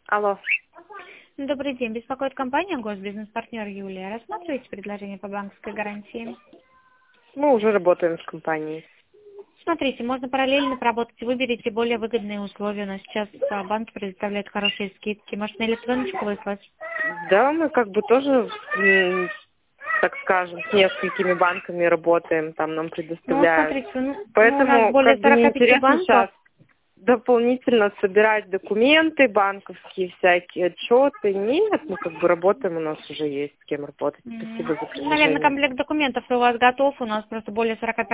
Алло. Добрый день. Беспокоит компания «Госбизнес-партнер» Юлия. Рассматриваете предложение по банковской гарантии? Мы уже работаем с компанией. Смотрите, можно параллельно поработать. Выберите более выгодные условия. У нас сейчас банки предоставляют хорошие скидки. Может, на электроночку выслать? Да, мы как бы тоже, так скажем, с несколькими банками работаем, там нам Ну, предоставляют. смотрите, у нас Поэтому более как бы 45 неинтересно банков. сейчас дополнительно собирать документы, банковские всякие отчеты. Нет, мы как бы работаем, у нас уже есть с кем работать. Спасибо за Наверное, предложение. комплект документов у вас готов. У нас просто более 45